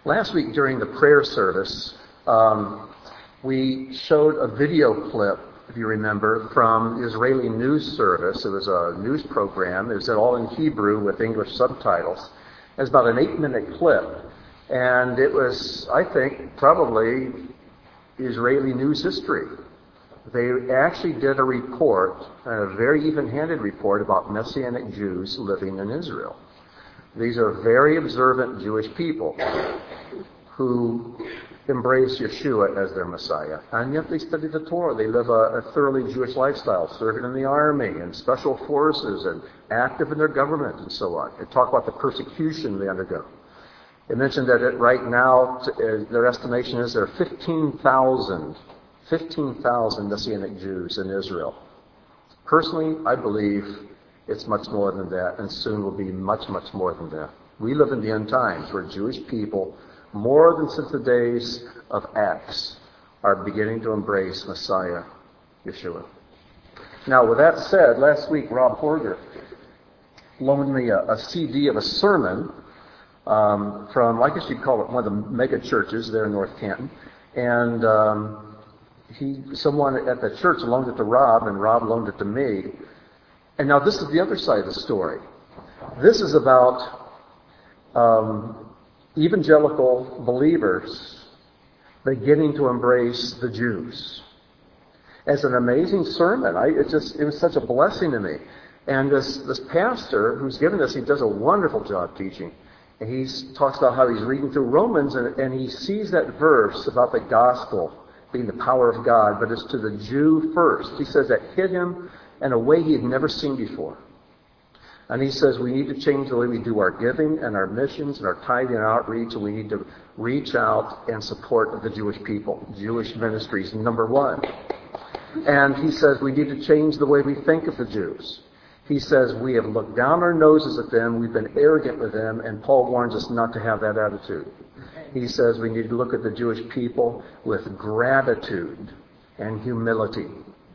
Last week during the prayer service, we showed a video clip, if you remember, from the Israeli news service. It was a news program. It was all in Hebrew with English subtitles. It was about an 8-minute clip. And it was, I think, probably Israeli news history. They actually did a report, a very even-handed report about Messianic Jews living in Israel. These are very observant Jewish people who embrace Yeshua as their Messiah. And yet they study the Torah. They live a thoroughly Jewish lifestyle, serving in the army and special forces and active in their government and so on. They talk about the persecution they undergo. They mentioned that right now, their estimation is there are 15,000 Messianic Jews in Israel. Personally, I believe it's much more than that, and soon will be much, much more than that. We live in the end times where Jewish people, more than since the days of Acts, are beginning to embrace Messiah, Yeshua. Now, with that said, last week Rob Horger loaned me a CD of a sermon from, I guess you'd call it one of the mega churches there in North Canton. And someone at the church loaned it to Rob, and Rob loaned it to me. And now this is the other side of the story. This is about evangelical believers beginning to embrace the Jews. It's an amazing sermon. It was such a blessing to me. And this pastor who's given this, he does a wonderful job teaching. And he talks about how he's reading through Romans, and he sees that verse about the gospel being the power of God, but it's to the Jew first. He says that hit him in a way he had never seen before. And he says we need to change the way we do our giving and our missions and our tithing and outreach, and we need to reach out and support the Jewish people. Jewish ministries, number one. And he says we need to change the way we think of the Jews. He says we have looked down our noses at them, we've been arrogant with them, and Paul warns us not to have that attitude. He says we need to look at the Jewish people with gratitude and humility.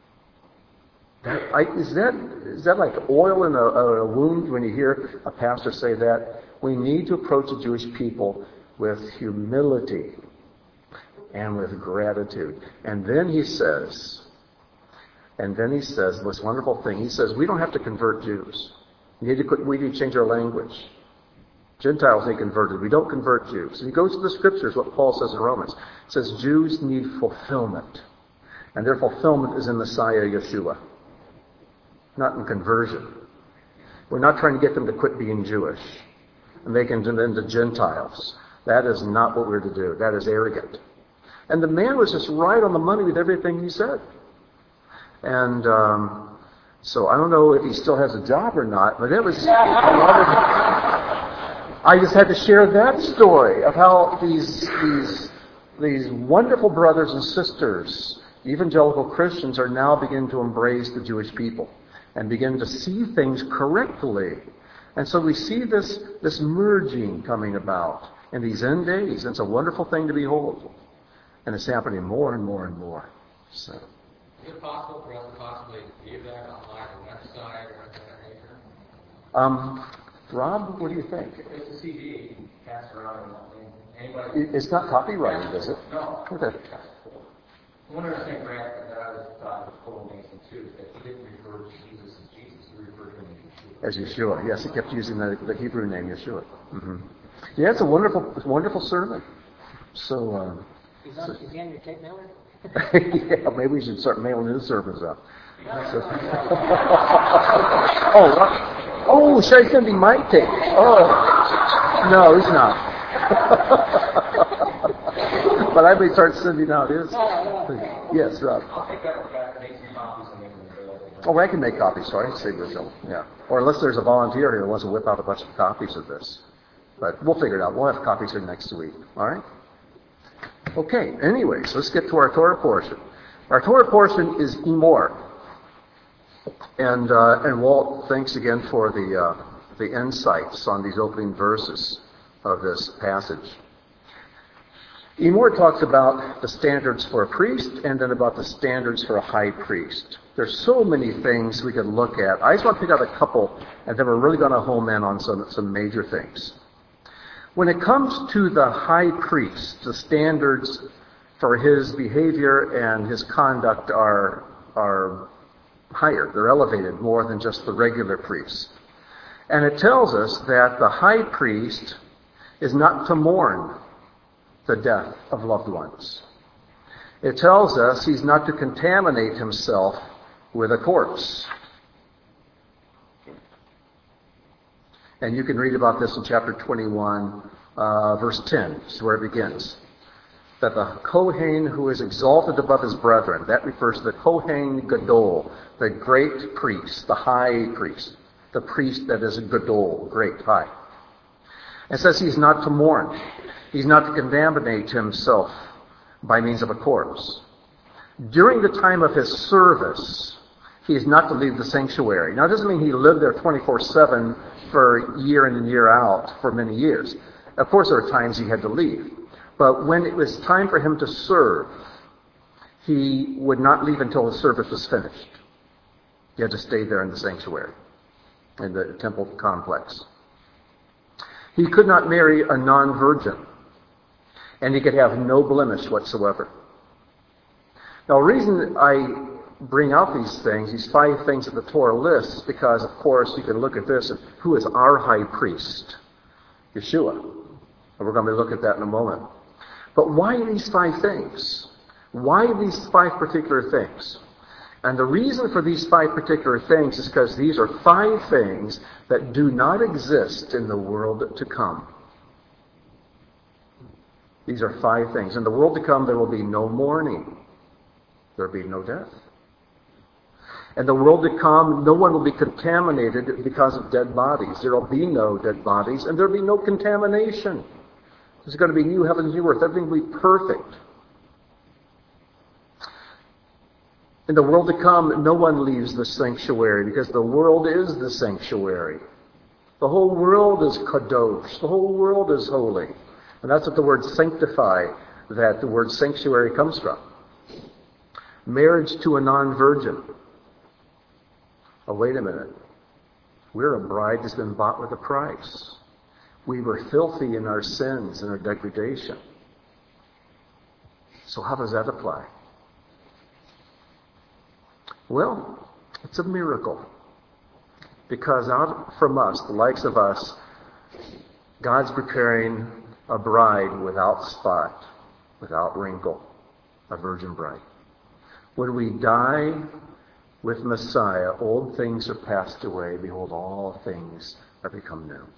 Is that like oil in a wound when you hear a pastor say that? We need to approach the Jewish people with humility and with gratitude. And then he says this wonderful thing. He says we don't have to convert Jews. We need to change our language. Gentiles need converted. We don't convert Jews. And he goes to the scriptures, what Paul says in Romans. It says Jews need fulfillment. And their fulfillment is in Messiah Yeshua, not in conversion. We're not trying to get them to quit being Jewish and making them into Gentiles. That is not what we're to do. That is arrogant. And the man was just right on the money with everything he said. And so I don't know if he still has a job or not, but it was... I just had to share that story of how these wonderful brothers and sisters, evangelical Christians, are now beginning to embrace the Jewish people and begin to see things correctly. And so we see this merging coming about in these end days. And it's a wonderful thing to behold. And it's happening more and more and more. So. Is it possible for us to possibly view that on like a website or anything of that nature? Rob, what do you think? It's a CD, passed around. Anybody? It's not copyrighted, is it? No. Okay. One interesting fact that I was thought was cool amazing too is that he didn't refer to Jesus as Jesus. He referred to him as Yeshua. Yes, he kept using the Hebrew name Yeshua. Mm-hmm. Yeah, it's a wonderful sermon. So. Is he on your tape mailer? Yeah, maybe we should start mailing his sermons out. So. Oh, should I send him my tape? Oh, no, he's not. But I may start sending out his. Yes, Rob. Oh, I can make copies. Sorry, yeah. Or unless there's a volunteer here who wants to whip out a bunch of copies of this. But we'll figure it out. We'll have copies here next week. All right? Okay, anyways, let's get to our Torah portion. Our Torah portion is Emor. And Walt, thanks again for the insights on these opening verses of this passage. Emor talks about the standards for a priest and then about the standards for a high priest. There's so many things we could look at. I just want to pick out a couple, and then we're really going to home in on some major things. When it comes to the high priest, the standards for his behavior and his conduct are higher. They're elevated more than just the regular priest. And it tells us that the high priest is not to mourn the death of loved ones. It tells us he's not to contaminate himself with a corpse. And you can read about this in chapter 21, verse 10. This is where it begins. That the Kohen who is exalted above his brethren, that refers to the Kohen Gadol, the great priest, the high priest, the priest that is a Gadol, great, high. It says he's not to mourn. He's not to contaminate himself by means of a corpse. During the time of his service, he is not to leave the sanctuary. Now, it doesn't mean he lived there 24/7 for year in and year out for many years. Of course, there are times he had to leave. But when it was time for him to serve, he would not leave until the service was finished. He had to stay there in the sanctuary, in the temple complex. He could not marry a non-virgin, and he could have no blemish whatsoever. Now, the reason I bring out these things, these 5 things that the Torah lists, because, of course, you can look at this, and who is our high priest? Yeshua. And we're going to look at that in a moment. But why these 5 things? Why these 5 particular things? And the reason for these 5 particular things is because these are 5 things that do not exist in the world to come. These are 5 things. In the world to come, there will be no mourning. There will be no death. In the world to come, no one will be contaminated because of dead bodies. There will be no dead bodies, and there will be no contamination. There's going to be new heavens, new earth. Everything will be perfect. In the world to come, no one leaves the sanctuary because the world is the sanctuary. The whole world is kadosh. The whole world is holy. And that's what the word sanctify, that the word sanctuary comes from. Marriage to a non-virgin. Oh, wait a minute. We're a bride that's been bought with a price. We were filthy in our sins and our degradation. So how does that apply? Well, it's a miracle. Because out from us, the likes of us, God's preparing a bride without spot, without wrinkle, a virgin bride. When we die with Messiah, old things are passed away. Behold, all things are become new.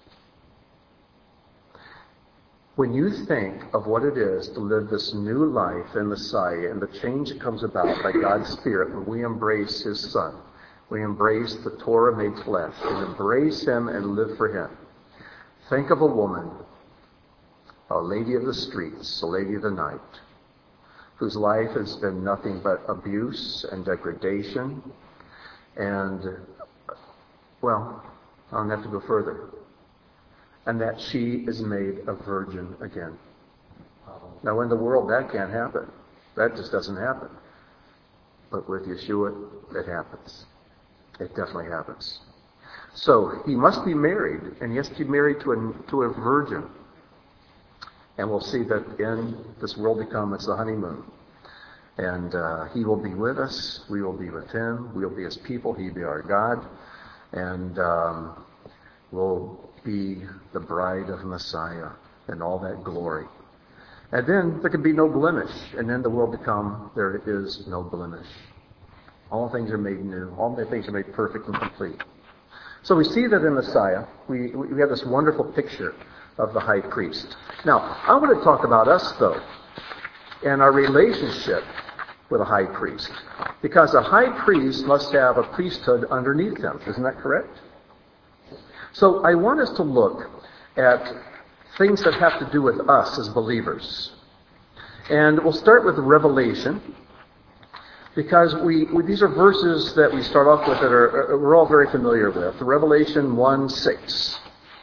When you think of what it is to live this new life in Messiah and the change that comes about by God's Spirit when we embrace His Son, we embrace the Torah made flesh and embrace Him and live for Him. Think of a woman, a lady of the streets, a lady of the night, whose life has been nothing but abuse and degradation. And, well, I don't have to go further. And that she is made a virgin again. Now, in the world, that can't happen. That just doesn't happen. But with Yeshua, it happens. It definitely happens. So, he must be married, and he has to be married to a virgin. And we'll see that in this world to come, it's the honeymoon. And he will be with us. We will be with him. We will be his people. He will be our God. And we'll be the bride of Messiah and all that glory. And then there can be no blemish. And in the world to come, there is no blemish. All things are made new. All things are made perfect and complete. So we see that in Messiah, we have this wonderful picture of the high priest. Now, I want to talk about us, though, and our relationship with a high priest. Because a high priest must have a priesthood underneath him. Isn't that correct? So I want us to look at things that have to do with us as believers. And we'll start with Revelation, because these are verses that we start off with that we're all very familiar with. Revelation 1:6.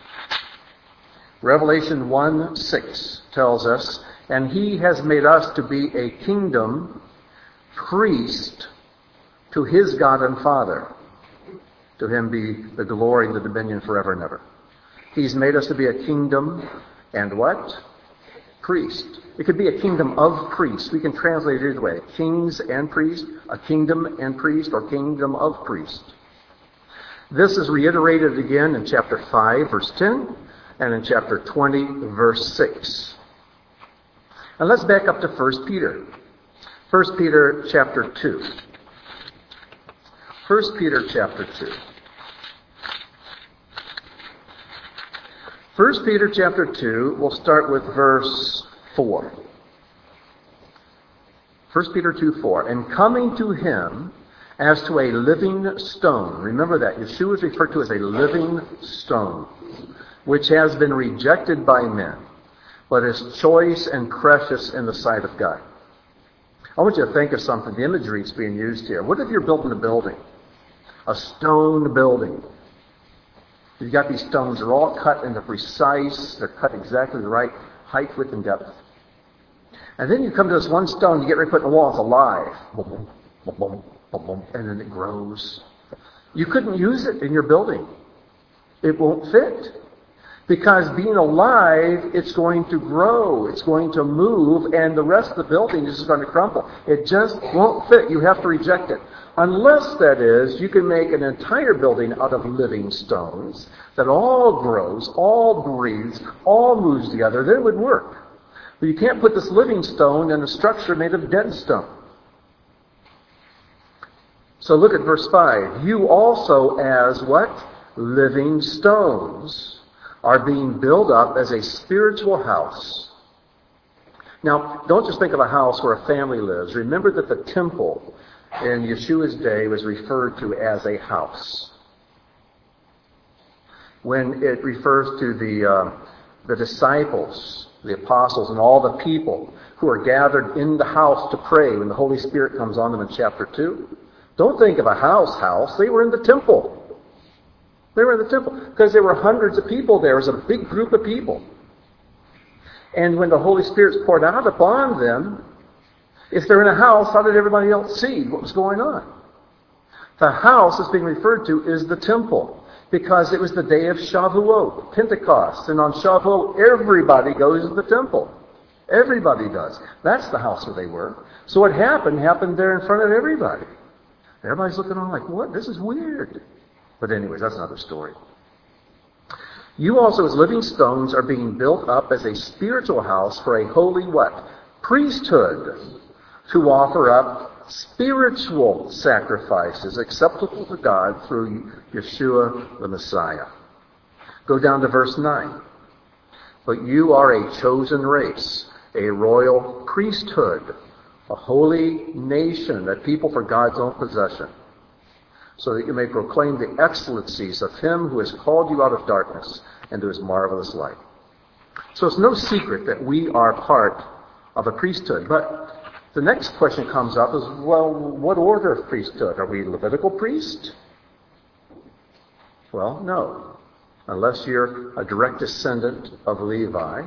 Revelation 1:6 tells us, and he has made us to be a kingdom, priest to his God and Father. To him be the glory and the dominion forever and ever. He's made us to be a kingdom and what? Priest. It could be a kingdom of priests. We can translate it either way. Kings and priests, a kingdom and priest, or kingdom of priests. This is reiterated again in chapter 5, verse 10, and in chapter 20, verse 6. And let's back up to 1 Peter. 1 Peter chapter 2. 1 Peter chapter 2. 1 Peter chapter 2, we'll start with verse 4. 1 Peter 2:4. And coming to him as to a living stone. Remember that. Yeshua is referred to as a living stone, which has been rejected by men, but is choice and precious in the sight of God. I want you to think of something. The imagery is being used here. What if you're building a building? A stone building. You've got these stones. They're all cut into precise. They're cut exactly the right height, width, and depth. And then you come to this one stone. You get ready to put in the wall. It's alive. Boom, boom, boom, boom, boom, and then it grows. You couldn't use it in your building. It won't fit. Because being alive, it's going to grow, it's going to move, and the rest of the building is just going to crumble. It just won't fit. You have to reject it. Unless, that is, you can make an entire building out of living stones that all grows, all breathes, all moves together, then it would work. But you can't put this living stone in a structure made of dead stone. So look at verse 5. You also as what? Living stones are being built up as a spiritual house. Now, don't just think of a house where a family lives. Remember that the temple in Yeshua's day was referred to as a house. When it refers to the disciples, the apostles, and all the people who are gathered in the house to pray when the Holy Spirit comes on them in chapter 2, don't think of a house. They were in the temple. They were in the temple because there were hundreds of people there. It was a big group of people. And when the Holy Spirit's poured out upon them, if they're in a house, how did everybody else see what was going on? The house that's being referred to is the temple because it was the day of Shavuot, Pentecost. And on Shavuot, everybody goes to the temple. Everybody does. That's the house where they were. So what happened there in front of everybody. Everybody's looking on like, what? This is weird. But anyways, that's another story. You also as living stones are being built up as a spiritual house for a holy what? Priesthood to offer up spiritual sacrifices acceptable to God through Yeshua the Messiah. Go down to verse 9. But you are a chosen race, a royal priesthood, a holy nation, a people for God's own possession, so that you may proclaim the excellencies of him who has called you out of darkness into his marvelous light. So it's no secret that we are part of a priesthood. But the next question comes up is, well, what order of priesthood? Are we Levitical priest? Well, no. Unless you're a direct descendant of Levi,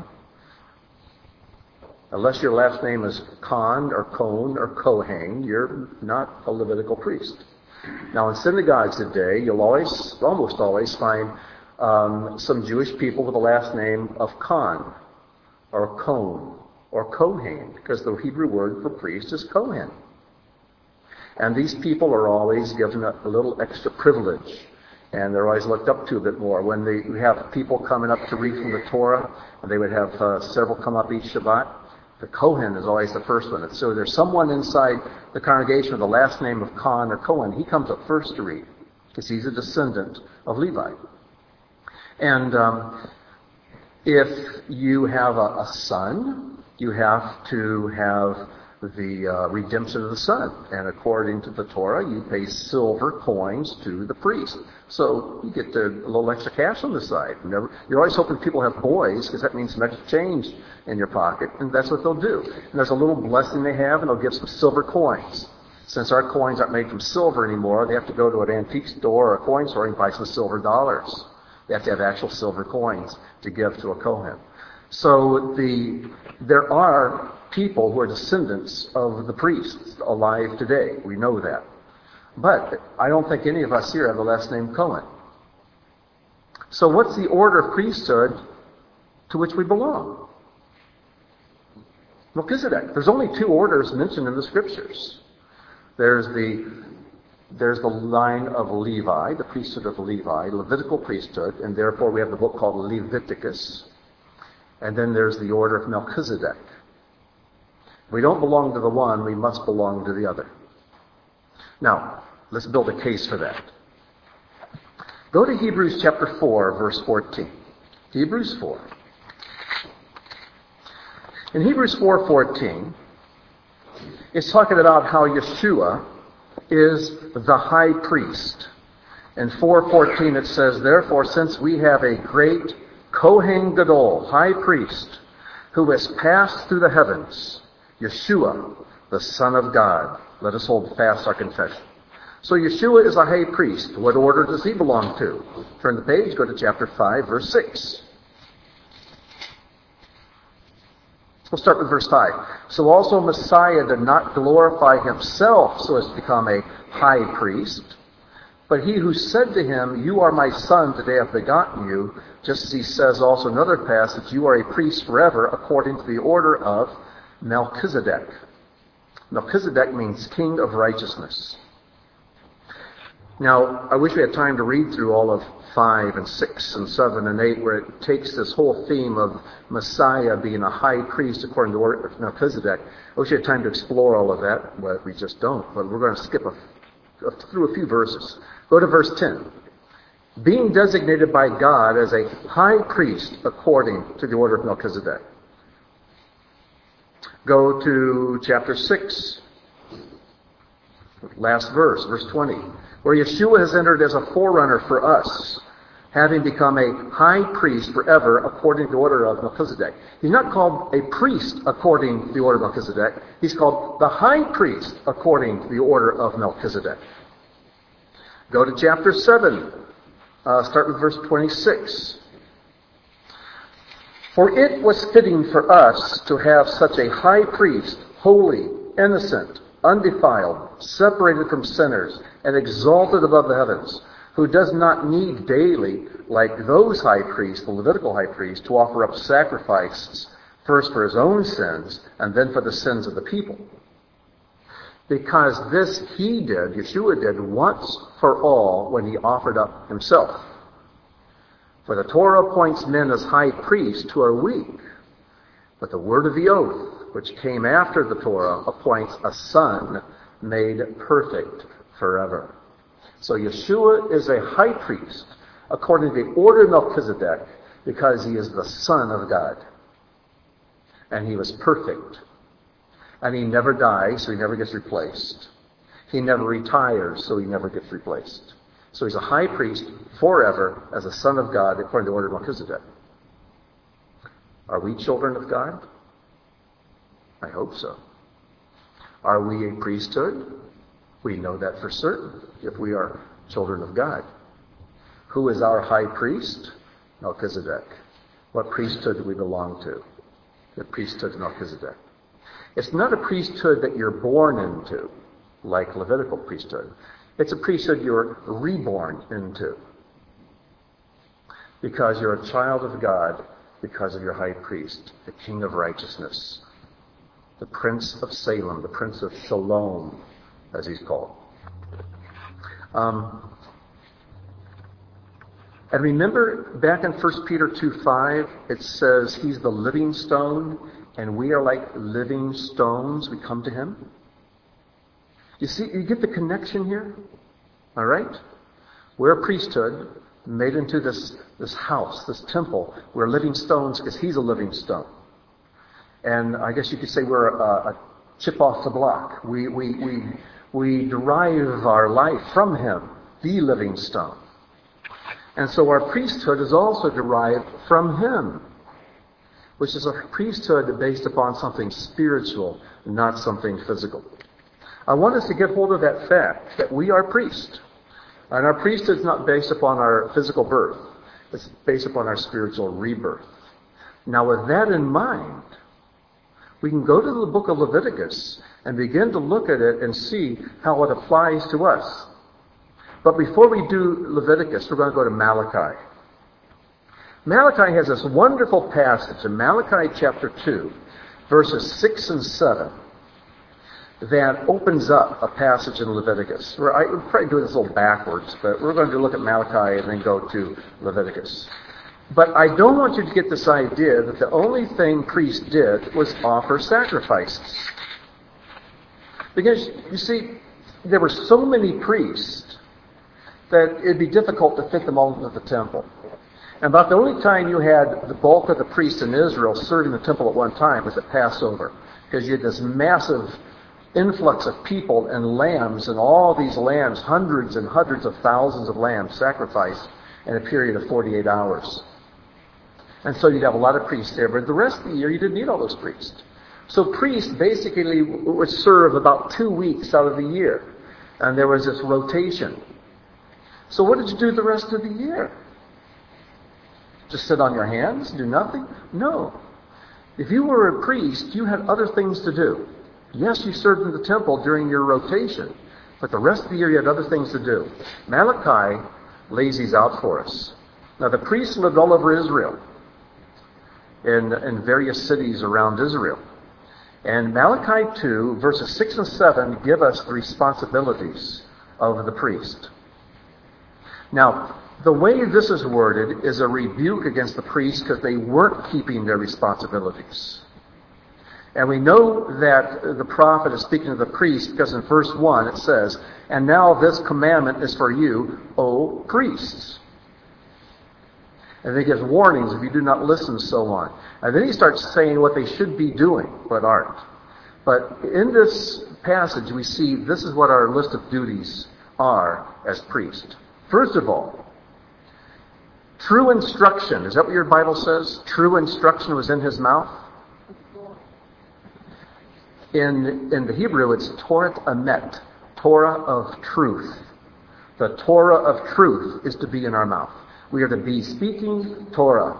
unless your last name is Khan or Cohn or Kohen, you're not a Levitical priest. Now, in synagogues today, you'll almost always find some Jewish people with the last name of Khan, or Cohn, or Kohen, because the Hebrew word for priest is Kohen. And these people are always given a little extra privilege, and they're always looked up to a bit more. When we have people coming up to read from the Torah, and they would have several come up each Shabbat, the Kohen is always the first one. And so there's someone inside the congregation with the last name of Khan or Cohen. He comes up first to read because he's a descendant of Levi. And if you have a son, you have to have the redemption of the son. And according to the Torah, you pay silver coins to the priest. So you get a little extra cash on the side. You're always hoping people have boys because that means some extra change in your pocket. And that's what they'll do. And there's a little blessing they have, and they'll give some silver coins. Since our coins aren't made from silver anymore, they have to go to an antique store or a coin store and buy some silver dollars. They have to have actual silver coins to give to a Kohen. So there are people who are descendants of the priests alive today. We know that. But I don't think any of us here have the last name Cohen. So what's the order of priesthood to which we belong. Melchizedek. There's only two orders mentioned in the Scriptures. There's the line of Levi, the priesthood of Levi, Levitical priesthood, and therefore we have the book called Leviticus. And then there's the order of Melchizedek. If we don't belong to the one, we must belong to the other. Now, let's build a case for that. Go to Hebrews chapter 4, verse 14. Hebrews 4. In Hebrews 4:14, it's talking about how Yeshua is the high priest. In 4:14 it says, "Therefore, since we have a great Kohen Gadol, high priest, who has passed through the heavens, Yeshua, the Son of God, let us hold fast our confession." So Yeshua is a high priest. What order does he belong to? Turn the page, go to chapter 5, verse 6. We'll start with verse 5. "So also Messiah did not glorify himself so as to become a high priest, but he who said to him, 'You are my son, today I have begotten you,' just as he says also in another passage, 'You are a priest forever according to the order of Melchizedek.'" Melchizedek means king of righteousness. Now, I wish we had time to read through all of 5 and 6 and 7 and 8, where it takes this whole theme of Messiah being a high priest according to the order of Melchizedek. I wish we had time to explore all of that, but we just don't. But we're going to skip through a few verses. Go to verse 10. "Being designated by God as a high priest according to the order of Melchizedek." Go to chapter 6. Last verse, verse 20. "Where Yeshua has entered as a forerunner for us, having become a high priest forever according to the order of Melchizedek." He's not called a priest according to the order of Melchizedek. He's called the high priest according to the order of Melchizedek. Go to chapter 7. Start with verse 26. "For it was fitting for us to have such a high priest, holy, innocent, undefiled, separated from sinners, and exalted above the heavens, who does not need daily, like those high priests, the Levitical high priests, to offer up sacrifices, first for his own sins, and then for the sins of the people. Because this he did, Yeshua did, once for all when he offered up himself. For the Torah appoints men as high priests who are weak, but the word of the oath, which came after the Torah, appoints a son made perfect forever." So Yeshua is a high priest according to the order of Melchizedek because he is the Son of God. And he was perfect. And he never dies, so he never gets replaced. He never retires, so he never gets replaced. So he's a high priest forever as a Son of God according to the order of Melchizedek. Are we children of God? I hope so. Are we a priesthood? We know that for certain if we are children of God. Who is our high priest? Melchizedek. What priesthood do we belong to? The priesthood of Melchizedek. It's not a priesthood that you're born into, like Levitical priesthood. It's a priesthood you're reborn into. Because you're a child of God because of your high priest, the King of righteousness, the Prince of Salem, the Prince of Shalom, as he's called. And remember back in 1 Peter 2:5, it says he's the living stone, and we are like living stones. We come to him. You see, you get the connection here? All right? We're a priesthood made into this house, this temple. We're living stones because he's a living stone. And I guess you could say we're a chip off the block. We derive our life from him, the living stone. And so our priesthood is also derived from him, which is a priesthood based upon something spiritual, not something physical. I want us to get hold of that fact that we are priests. And our priesthood is not based upon our physical birth. It's based upon our spiritual rebirth. Now with that in mind, we can go to the book of Leviticus and begin to look at it and see how it applies to us. But before we do Leviticus, we're going to go to Malachi. Malachi has this wonderful passage in Malachi chapter 2, verses 6 and 7, that opens up a passage in Leviticus. We're probably doing this a little backwards, but we're going to look at Malachi and then go to Leviticus. But I don't want you to get this idea that the only thing priests did was offer sacrifices. Because, you see, there were so many priests that it'd be difficult to fit them all into the temple. And about the only time you had the bulk of the priests in Israel serving the temple at one time was at Passover. Because you had this massive influx of people and lambs, and all these lambs, hundreds and hundreds of thousands of lambs sacrificed in a period of 48 hours. And so you'd have a lot of priests there, but the rest of the year you didn't need all those priests. So priests basically would serve about 2 weeks out of the year. And there was this rotation. So what did you do the rest of the year? Just sit on your hands, do nothing? No. If you were a priest, you had other things to do. Yes, you served in the temple during your rotation, but the rest of the year you had other things to do. Malachi lays these out for us. Now the priests lived all over Israel, in various cities around Israel. And Malachi 2, verses 6 and 7 give us the responsibilities of the priest. Now, the way this is worded is a rebuke against the priests because they weren't keeping their responsibilities. And we know that the prophet is speaking to the priest because in verse 1 it says, "And now this commandment is for you, O priests." And then he gives warnings if you do not listen, so on. And then he starts saying what they should be doing, but aren't. But in this passage we see this is what our list of duties are as priests. First of all, true instruction. Is that what your Bible says? True instruction was in his mouth? In the Hebrew, it's Torah Emet, Torah of truth. The Torah of truth is to be in our mouth. We are to be speaking Torah.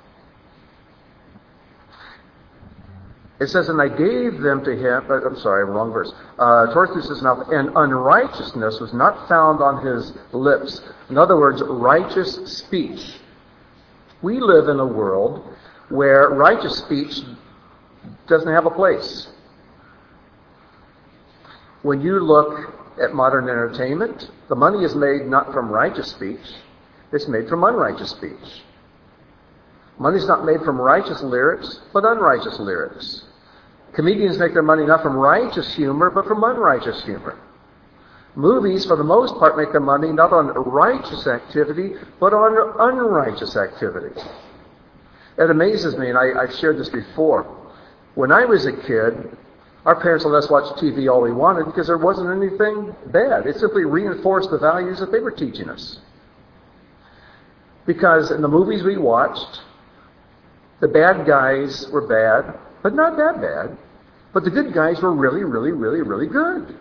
It says, "And I gave them to him," I'm sorry, wrong verse. Torah through his mouth, "and unrighteousness was not found on his lips." In other words, righteous speech. We live in a world where righteous speech doesn't have a place. When you look at modern entertainment, the money is made not from righteous speech, it's made from unrighteous speech. Money's not made from righteous lyrics, but unrighteous lyrics. Comedians make their money not from righteous humor, but from unrighteous humor. Movies, for the most part, make their money not on righteous activity, but on unrighteous activity. It amazes me, and I've shared this before. When I was a kid, our parents let us watch TV all we wanted because there wasn't anything bad. It simply reinforced the values that they were teaching us. Because in the movies we watched, the bad guys were bad, but not that bad. But the good guys were really, really, really, really good.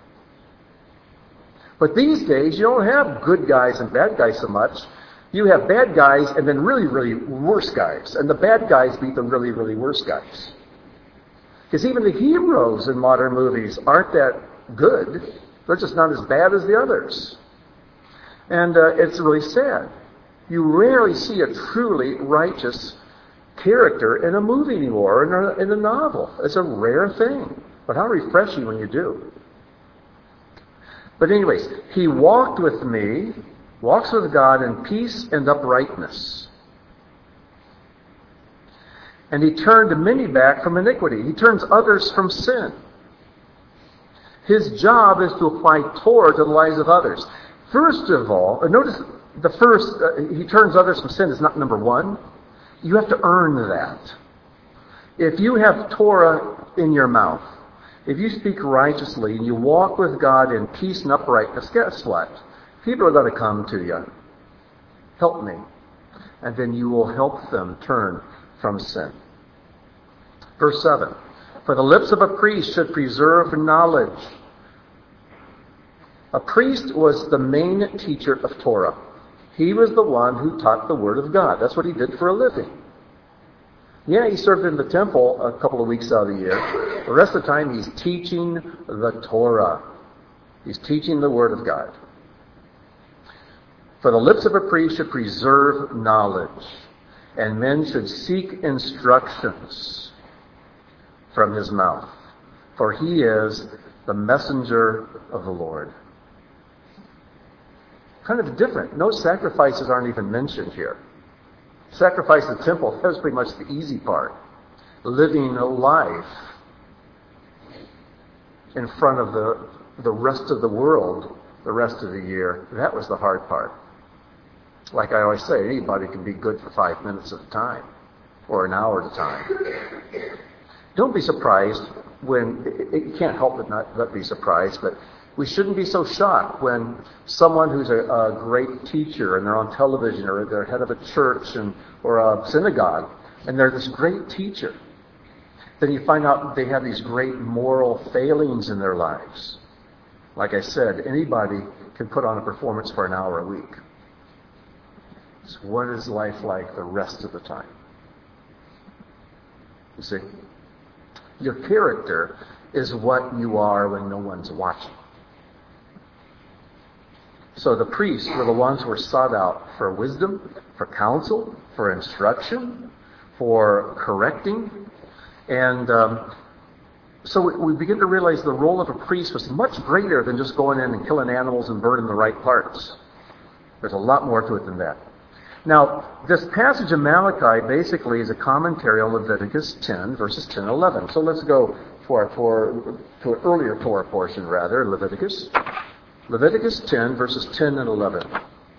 But these days, you don't have good guys and bad guys so much. You have bad guys and then really, really worse guys. And the bad guys beat the really, really worse guys. Because even the heroes in modern movies aren't that good. They're just not as bad as the others. And it's really sad. You rarely see a truly righteous character in a movie anymore, in a novel. It's a rare thing. But how refreshing when you do. But anyways, he walked with me, walks with God in peace and uprightness. And he turned many back from iniquity. He turns others from sin. His job is to apply Torah to the lives of others. First of all, notice the first, he turns others from sin is not number one. You have to earn that. If you have Torah in your mouth, if you speak righteously and you walk with God in peace and uprightness, guess what? People are going to come to you. Help me. And then you will help them turn from sin. Verse 7. For the lips of a priest should preserve knowledge. A priest was the main teacher of Torah. He was the one who taught the Word of God. That's what he did for a living. Yeah, he served in the temple a couple of weeks out of the year. The rest of the time, he's teaching the Torah. He's teaching the Word of God. For the lips of a priest should preserve knowledge. and men should seek instructions from his mouth, for he is the messenger of the Lord. Kind of different. No sacrifices aren't even mentioned here. Sacrifice in the temple, that was pretty much the easy part. Living a life in front of the rest of the world, the rest of the year, that was the hard part. Like I always say, anybody can be good for 5 minutes at a time, or an hour at a time. Don't be surprised when, you can't help but be surprised, but we shouldn't be so shocked when someone who's a great teacher and they're on television or they're head of a church or a synagogue and they're this great teacher. Then you find out they have these great moral failings in their lives. Like I said, anybody can put on a performance for an hour a week. So what is life like the rest of the time? You see? Your character is what you are when no one's watching. So the priests were the ones who were sought out for wisdom, for counsel, for instruction, for correcting. And so we begin to realize the role of a priest was much greater than just going in and killing animals and burning the right parts. There's a lot more to it than that. Now, this passage of Malachi basically is a commentary on Leviticus 10, verses 10 and 11. So let's go to an earlier Torah portion, rather, Leviticus. Leviticus 10, verses 10 and 11.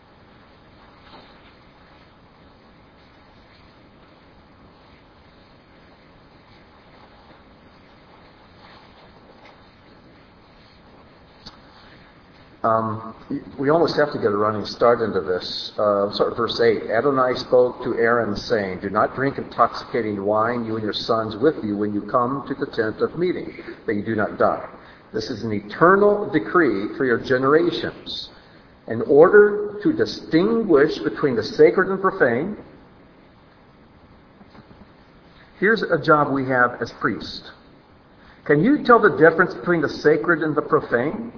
We almost have to get a running start into this. Start with verse 8. Adonai spoke to Aaron, saying, "Do not drink intoxicating wine, you and your sons with you, when you come to the tent of meeting, that you do not die. This is an eternal decree for your generations, in order to distinguish between the sacred and profane." Here's a job we have as priests. Can you tell the difference between the sacred and the profane?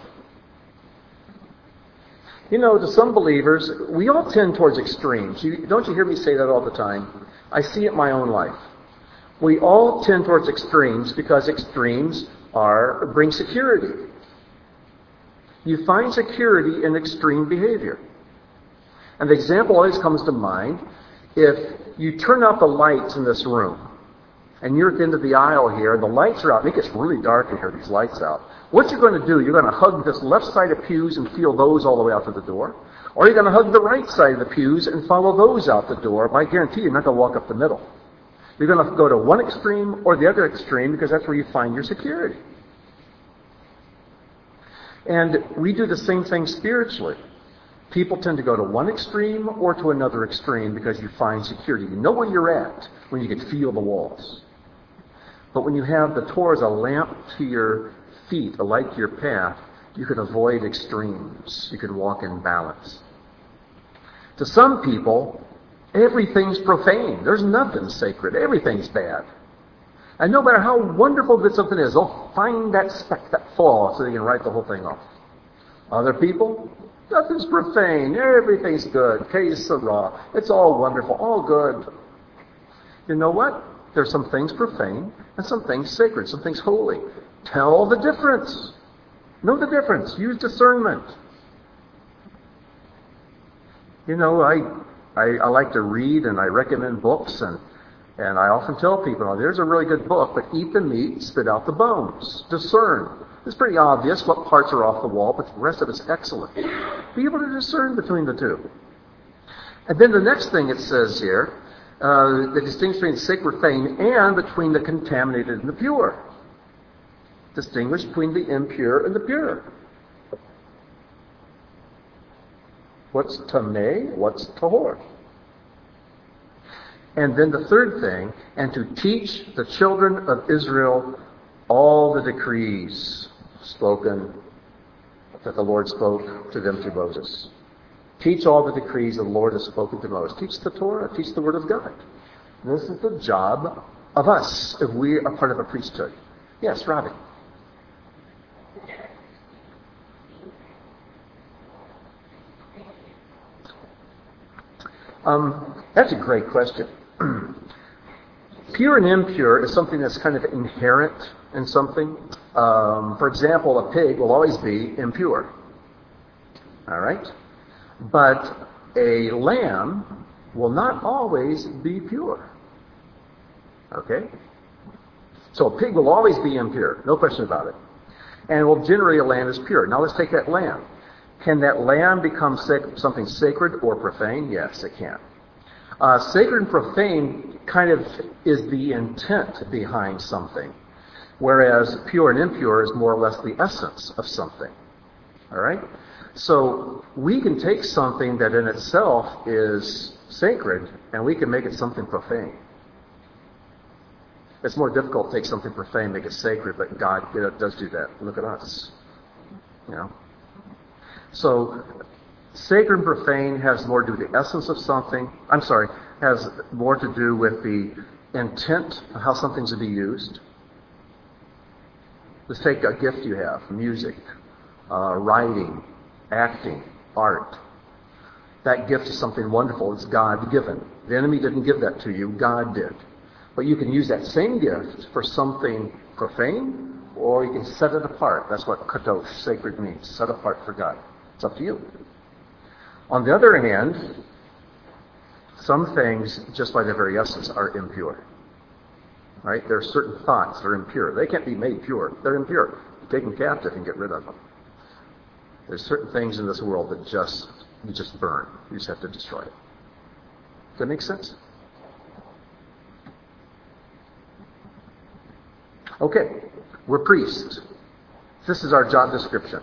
You know, to some believers, we all tend towards extremes. Don't you hear me say that all the time? I see it in my own life. We all tend towards extremes because extremes bring security. You find security in extreme behavior. And the example always comes to mind, if you turn out the lights in this room, and you're at the end of the aisle here, and the lights are out, and it gets really dark in here, these lights out. What you're going to do, you're going to hug this left side of pews and feel those all the way out to the door. Or you're going to hug the right side of the pews and follow those out the door. But I guarantee you're not going to walk up the middle. You're going to go to one extreme or the other extreme because that's where you find your security. And we do the same thing spiritually. People tend to go to one extreme or to another extreme because you find security. You know where you're at when you can feel the walls. But when you have the Torah as a lamp to your feet, a light to your path, you can avoid extremes. You can walk in balance. To some people, everything's profane. There's nothing sacred. Everything's bad. And no matter how wonderful that something is, they'll find that speck, that flaw, so they can write the whole thing off. Other people, nothing's profane. Everything's good. Que sera. It's all wonderful. All good. You know what? There's some things profane and some things sacred, some things holy. Tell the difference. Know the difference. Use discernment. You know, I like to read and I recommend books and I often tell people, oh, there's a really good book, but eat the meat, spit out the bones. Discern. It's pretty obvious what parts are off the wall, but the rest of it's excellent. Be able to discern between the two. And then the next thing it says here, the distinction between the sacred profane and between the contaminated and the pure. Distinguish between the impure and the pure. What's tameh? What's tahor? And then the third thing, and to teach the children of Israel all the decrees spoken, that the Lord spoke to them through Moses. Teach all the decrees the Lord has spoken to Moses. Teach the Torah. Teach the Word of God. This is the job of us if we are part of a priesthood. Yes, Robbie. That's a great question. Pure and impure is something that's kind of inherent in something. For example, a pig will always be impure. All right? But a lamb will not always be pure. Okay? So a pig will always be impure, no question about it. And well, generally a lamb is pure. Now let's take that lamb. Can that lamb become something sacred or profane? Yes, it can. Sacred and profane kind of is the intent behind something, whereas pure and impure is more or less the essence of something. All right? So we can take something that in itself is sacred and we can make it something profane. It's more difficult to take something profane, make it sacred, but God does do that. Look at us. You know? So sacred and profane has more to do with the essence of something. Has more to do with the intent of how something's to be used. Let's take a gift you have, music, writing, acting, art. That gift is something wonderful. It's God-given. The enemy didn't give that to you. God did. But you can use that same gift for something profane, or you can set it apart. That's what kadosh, sacred, means. Set apart for God. It's up to you. On the other hand, some things, just by their very essence, are impure. Right? There are certain thoughts that are impure. They can't be made pure. They're impure. Take them captive and get rid of them. There's certain things in this world that you just burn. You just have to destroy it. Does that make sense? Okay. We're priests. This is our job description.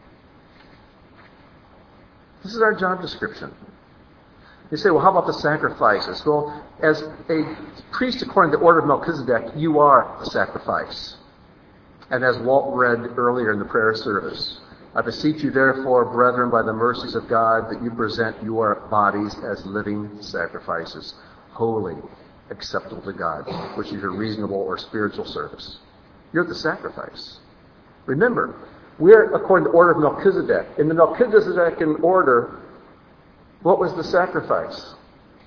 This is our job description. You say, well, how about the sacrifices? Well, as a priest according to the order of Melchizedek, you are the sacrifice. And as Walt read earlier in the prayer service, I beseech you therefore, brethren, by the mercies of God, that you present your bodies as living sacrifices, holy, acceptable to God, which is your reasonable or spiritual service. You're the sacrifice. Remember, we're according to the order of Melchizedek. In the Melchizedekan order, what was the sacrifice?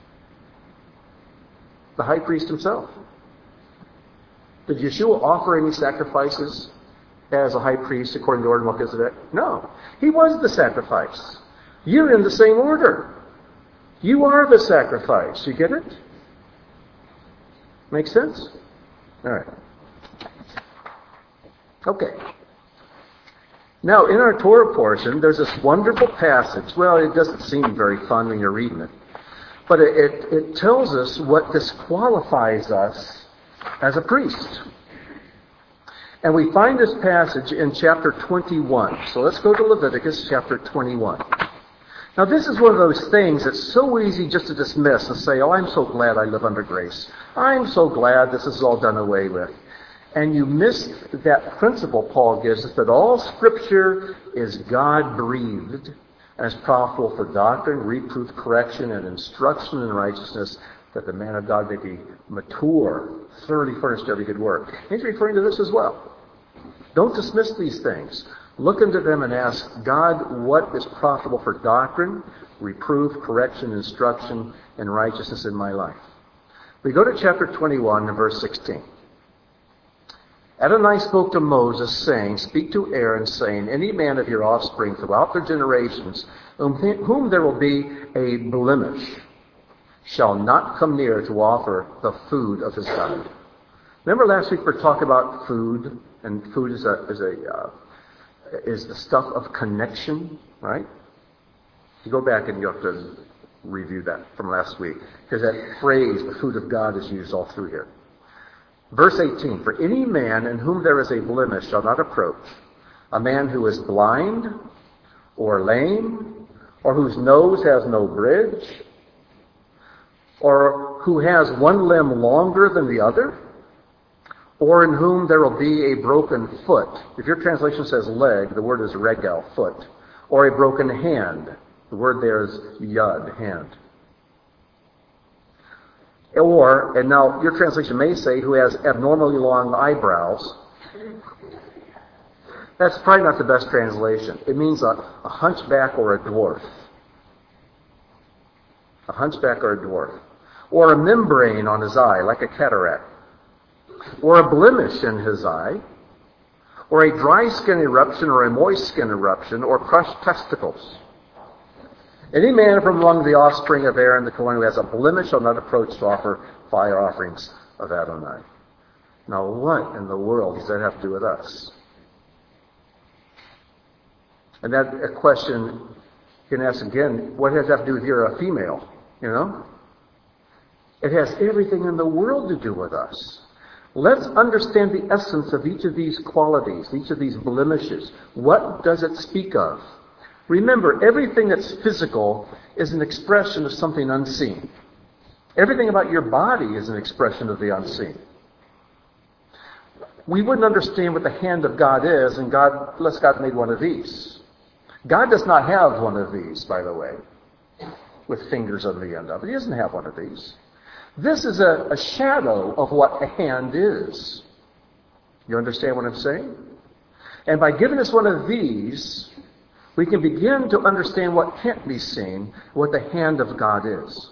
The high priest himself. Did Yeshua offer any sacrifices as a high priest according to the order of Melchizedek? No. He was the sacrifice. You're in the same order. You are the sacrifice. You get it? Make sense? All right. Okay. Now, in our Torah portion, there's this wonderful passage. Well, it doesn't seem very fun when you're reading it. But it tells us what disqualifies us as a priest. And we find this passage in chapter 21. So let's go to Leviticus chapter 21. Now, this is one of those things that's so easy just to dismiss and say, oh, I'm so glad I live under grace. I'm so glad this is all done away with. And you miss that principle Paul gives us, that all Scripture is God-breathed and is profitable for doctrine, reproof, correction, and instruction in righteousness, that the man of God may be mature, thoroughly furnished to every good work. He's referring to this as well. Don't dismiss these things. Look into them and ask God what is profitable for doctrine, reproof, correction, instruction, and righteousness in my life. We go to chapter 21 and verse 16. Adonai spoke to Moses, saying, speak to Aaron, saying, any man of your offspring throughout their generations, whom there will be a blemish, shall not come near to offer the food of his God. Remember last week we were talking about food, and food is the stuff of connection, right? You go back and you have to review that from last week, because that phrase, the food of God, is used all through here. Verse 18, for any man in whom there is a blemish shall not approach, a man who is blind or lame, or whose nose has no bridge, or who has one limb longer than the other, or in whom there will be a broken foot. If your translation says leg, the word is regel, foot. Or a broken hand. The word there is yud, hand. Or, and now your translation may say, who has abnormally long eyebrows. That's probably not the best translation. It means a hunchback or a dwarf. A hunchback or a dwarf. or a membrane on his eye, like a cataract, or a blemish in his eye, or a dry skin eruption, or a moist skin eruption, or crushed testicles. Any man from among the offspring of Aaron the Kohen who has a blemish shall not approach to offer fire offerings of Adonai. Now what in the world does that have to do with us? And that a question you can ask again, what does that have to do with you're a female? You know? It has everything in the world to do with us. Let's understand the essence of each of these qualities, each of these blemishes. What does it speak of? Remember, everything that's physical is an expression of something unseen. Everything about your body is an expression of the unseen. We wouldn't understand what the hand of God is unless God made one of these. God does not have one of these, by the way, with fingers on the end of it. He doesn't have one of these. This is a shadow of what a hand is. You understand what I'm saying? And by giving us one of these, we can begin to understand what can't be seen, what the hand of God is.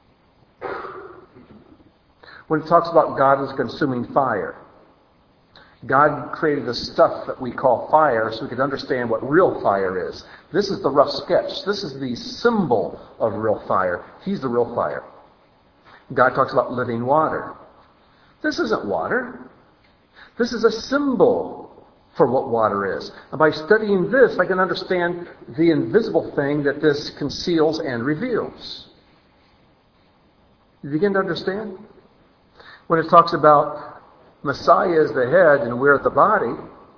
When it talks about God as consuming fire, God created the stuff that we call fire so we could understand what real fire is. This is the rough sketch. This is the symbol of real fire. He's the real fire. God talks about living water. This isn't water. This is a symbol for what water is. And by studying this, I can understand the invisible thing that this conceals and reveals. You begin to understand? When it talks about Messiah is the head and we're the body,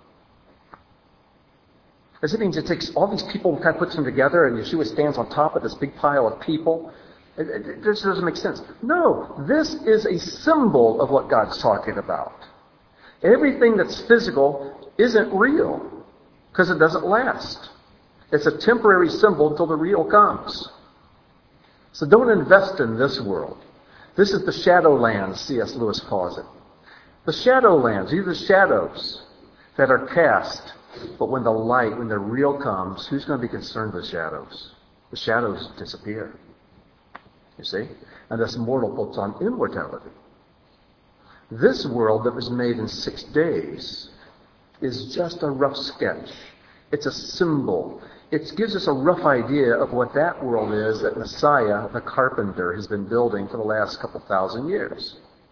as it means it takes all these people and kind of puts them together and Yeshua stands on top of this big pile of people. It just doesn't make sense. No, this is a symbol of what God's talking about. Everything that's physical isn't real because it doesn't last. It's a temporary symbol until the real comes. So don't invest in this world. This is the shadowlands, C.S. Lewis calls it. The shadowlands, these are the shadows that are cast. But when the light, when the real comes, who's going to be concerned with shadows? The shadows disappear. You see? And this mortal puts on immortality. This world that was made in 6 days is just a rough sketch. It's a symbol. It gives us a rough idea of what that world is that Messiah, the carpenter, has been building for the last couple thousand years.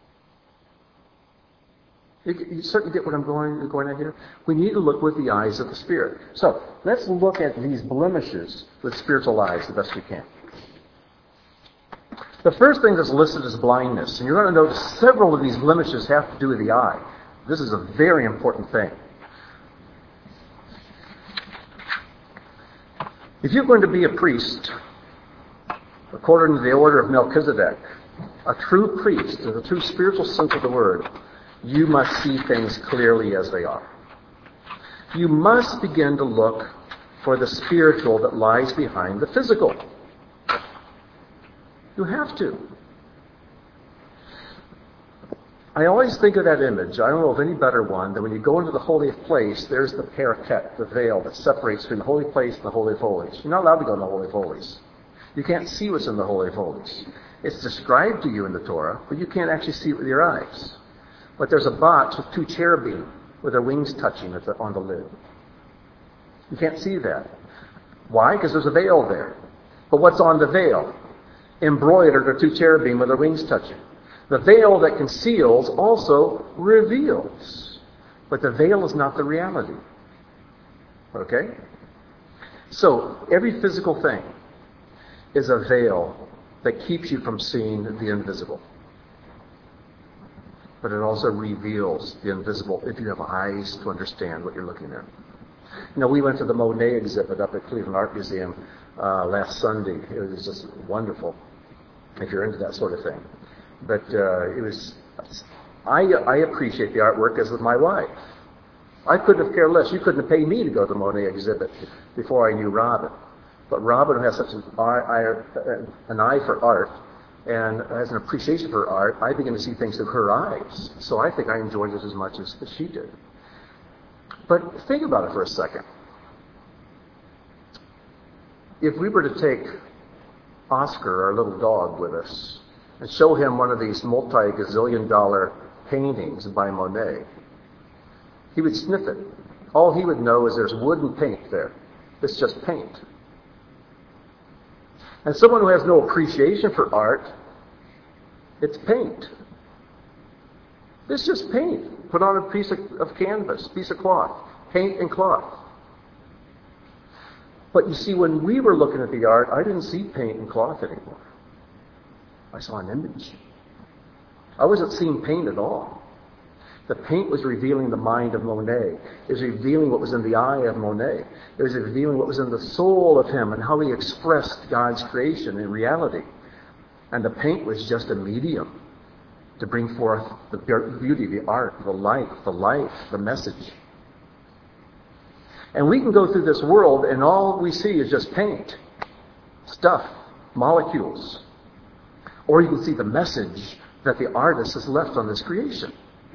You certainly get what I'm going at here? We need to look with the eyes of the Spirit. So, let's look at these blemishes with spiritual eyes the best we can. The first thing that's listed is blindness. And you're going to notice several of these blemishes have to do with the eye. This is a very important thing. If you're going to be a priest, according to the order of Melchizedek, a true priest, in the true spiritual sense of the word, you must see things clearly as they are. You must begin to look for the spiritual that lies behind the physical. You have to. I always think of that image. I don't know of any better one than when you go into the Holy of Place, there's the parquet, the veil that separates between the Holy Place and the Holy of Holies. You're not allowed to go in the Holy of Holies. You can't see what's in the Holy of Holies. It's described to you in the Torah, but you can't actually see it with your eyes. But there's a box with 2 cherubim with their wings touching on the lid. You can't see that. Why? Because there's a veil there. But what's on the veil? Embroidered are 2 cherubim with their wings touching. The veil that conceals also reveals. But the veil is not the reality. Okay? So, every physical thing is a veil that keeps you from seeing the invisible. But it also reveals the invisible if you have eyes to understand what you're looking at. You know, we went to the Monet exhibit up at Cleveland Art Museum last Sunday. It was just wonderful, if you're into that sort of thing. But it was, I appreciate the artwork as with my wife. I couldn't have cared less. You couldn't have paid me to go to the Monet exhibit before I knew Robin. But Robin has such an eye for art and has an appreciation for art. I began to see things through her eyes. So I think I enjoyed it as much as she did. But think about it for a second. If we were to take Oscar, our little dog, with us, and show him one of these multi-gazillion-dollar paintings by Monet, he would sniff it. All he would know is there's wood and paint there. It's just paint. And someone who has no appreciation for art, it's paint. It's just paint. Put on a piece of canvas, piece of cloth. Paint and cloth. But you see, when we were looking at the art, I didn't see paint and cloth anymore. I saw an image. I wasn't seeing paint at all. The paint was revealing the mind of Monet. It was revealing what was in the eye of Monet. It was revealing what was in the soul of him and how he expressed God's creation in reality. And the paint was just a medium to bring forth the beauty, the art, the life, the message. And we can go through this world and all we see is just paint, stuff, molecules. Or you can see the message that the artist has left on this creation.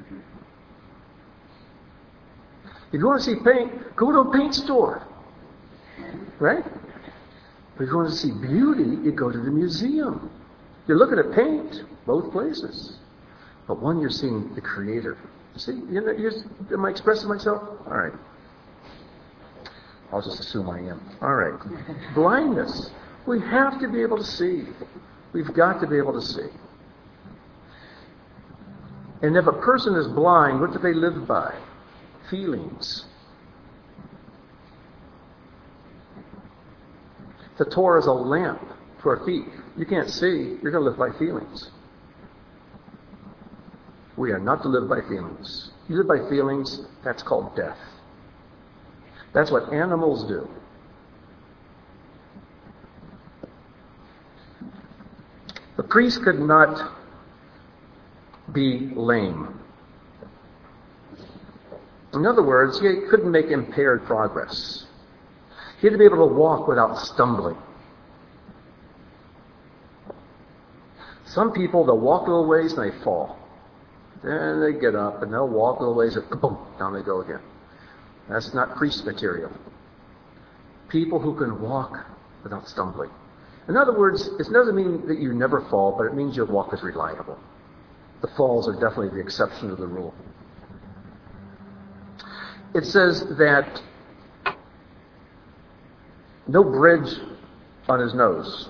If you want to see paint, go to a paint store. Right? But if you want to see beauty, you go to the museum. You're looking at paint, both places. But one, you're seeing the Creator. See, am I expressing myself? All right. I'll just assume I am. All right. Blindness. We have to be able to see. We've got to be able to see. And if a person is blind, what do they live by? Feelings. The Torah is a lamp to our feet. You can't see, you're going to live by feelings. We are not to live by feelings. You live by feelings, that's called death. That's what animals do. The priest could not be lame. In other words, he couldn't make impaired progress. He had to be able to walk without stumbling. Some people, they'll walk a little ways and they fall. Then they get up and they'll walk a little ways and boom, down they go again. That's not priest material. People who can walk without stumbling. In other words, it doesn't mean that you never fall, but it means your walk is reliable. The falls are definitely the exception to the rule. It says that no bridge on his nose.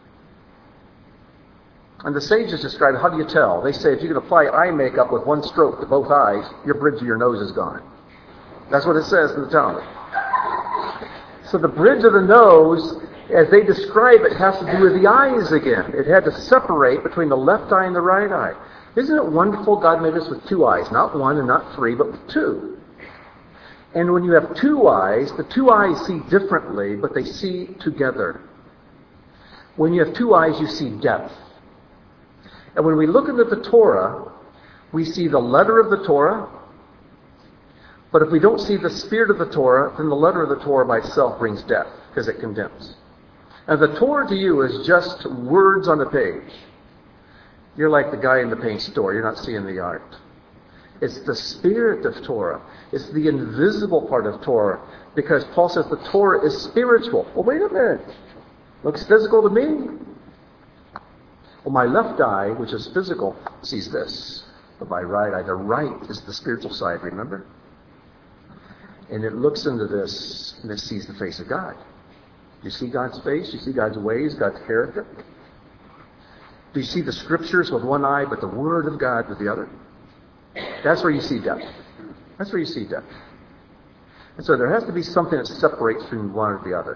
And the sages describe, how do you tell? They say if you can apply eye makeup with one stroke to both eyes, your bridge of your nose is gone. That's what it says in the Talmud. So the bridge of the nose, as they describe it, has to do with the eyes again. It had to separate between the left eye and the right eye. Isn't it wonderful God made us with two eyes? Not one and not three, but with two. And when you have two eyes, the two eyes see differently, but they see together. When you have two eyes, you see depth. And when we look into the Torah, we see the letter of the Torah. But if we don't see the spirit of the Torah, then the letter of the Torah by itself brings death, because it condemns. And the Torah to you is just words on a page. You're like the guy in the paint store. You're not seeing the art. It's the spirit of Torah. It's the invisible part of Torah. Because Paul says the Torah is spiritual. Well, wait a minute. Looks physical to me. Well, my left eye, which is physical, sees this. But my right eye, the right is the spiritual side, remember? And it looks into this, and it sees the face of God. You see God's face? You see God's ways, God's character? Do you see the Scriptures with one eye, but the Word of God with the other? That's where you see depth. That's where you see depth. And so there has to be something that separates between one or the other.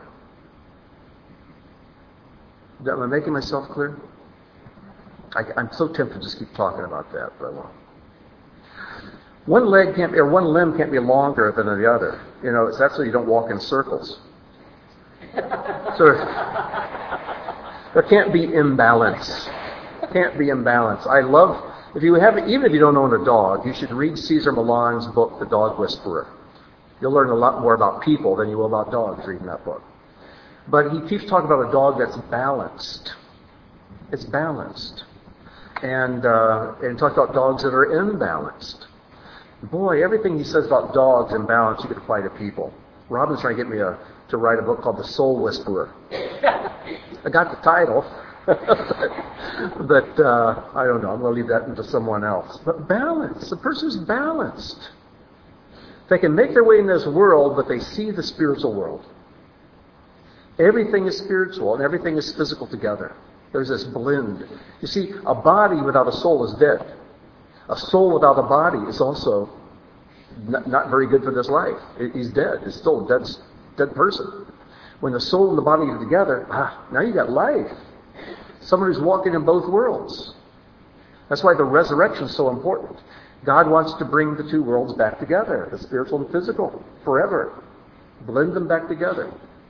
Am I making myself clear? I'm so tempted to just keep talking about that, but I won't. One limb can't be longer than the other. You know, that's so you don't walk in circles. So there can't be imbalance. Can't be imbalance. I love, even if you don't own a dog, you should read Cesar Millan's book, The Dog Whisperer. You'll learn a lot more about people than you will about dogs reading that book. But he keeps talking about a dog that's balanced. It's balanced. And talks about dogs that are imbalanced. Boy, everything he says about dogs and balance you could apply to people. Robin's trying to get me to write a book called The Soul Whisperer. I got the title. But I don't know. I'm going to leave that into someone else. But balance. The person's balanced. They can make their way in this world, but they see the spiritual world. Everything is spiritual and everything is physical together. There's this blend. You see, a body without a soul is dead. A soul without a body is also not very good for this life. He's dead. It's still a dead person. When the soul and the body are together, now you got life. Someone who's walking in both worlds. That's why the resurrection is so important. God wants to bring the two worlds back together, the spiritual and physical, forever. Blend them back together.